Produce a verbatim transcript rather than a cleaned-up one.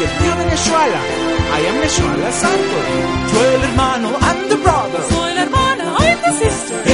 el tío de Neshuala. I am Neshuala Santos. Yo el hermano, I'm the brother. Soy la hermana, I'm the sister.